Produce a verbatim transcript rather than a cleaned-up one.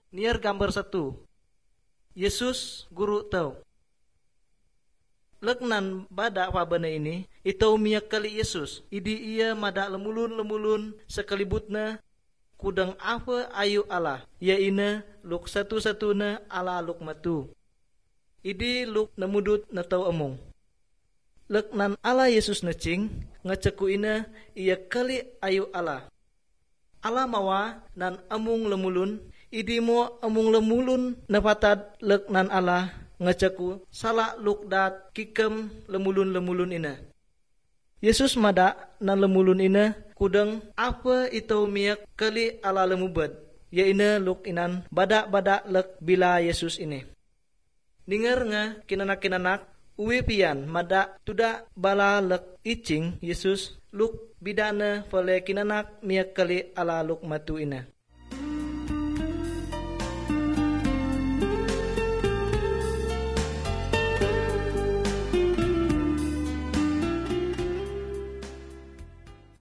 Niar gambar satu. Yesus guru tau. Leknan badak pabana ini, itau miyak kali Yesus. Idi ia madak lemulun-lemulun sekalibutna kudang apa ayu Allah. Ya ina luk satu-satuna ala luk matu. Idi luk namudut na tau among. Leknan Allah Yesus necing, ngeceku ina ia kali ayu Allah. Allah mawa nan amung lemulun, idi mo amung lemulun napatad leknan Allah ngeceku salah lukdat kikem lemulun-lemulun ina. Yesus mada nan lemulun ina kudang apa itu miyak kali ala lemubad. Ya ina luk inan badak-badak lek bila Yesus ini. Dengar nga kinanak-kinanak uwi pian mada tuda bala lek icing Yesus luk bidana fale kinanak miyak kali ala luk matu ina.